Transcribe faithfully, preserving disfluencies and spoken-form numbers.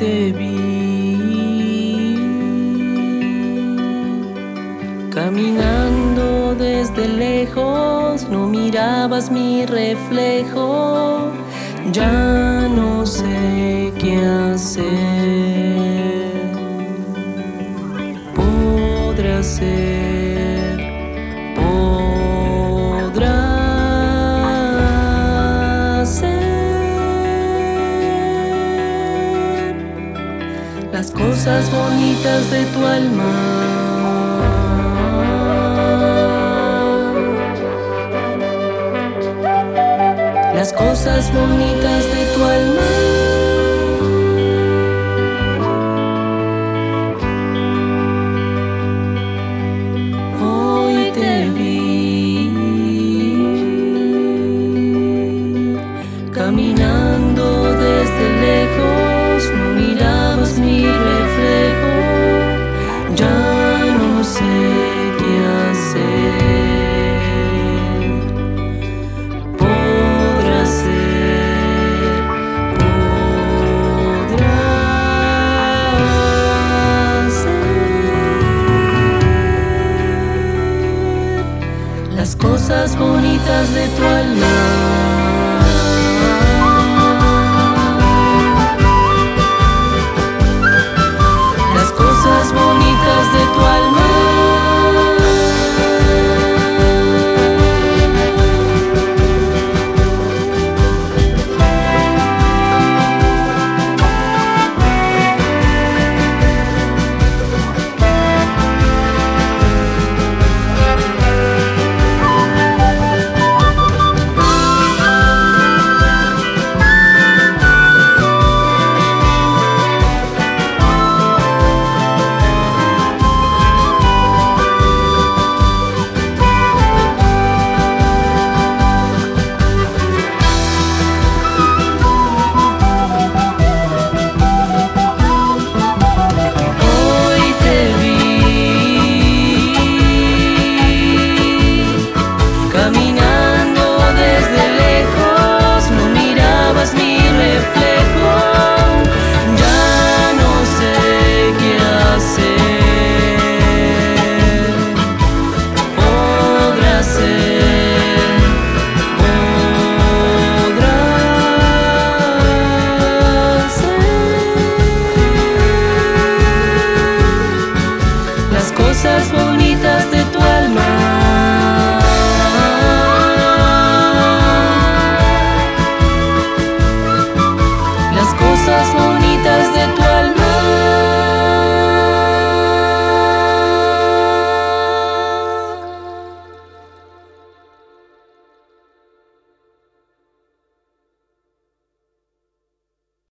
te vi caminando desde lejos, no mirabas mi reflejo, ya no sé qué hacer. Podrá ser, podrá ser las cosas bonitas de tu alma. Las cosas bonitas de tu alma. Hoy te vi caminando desde lejos, no mirabas mi reflejo, ya no sé qué hacer. Las cosas bonitas de tu alma.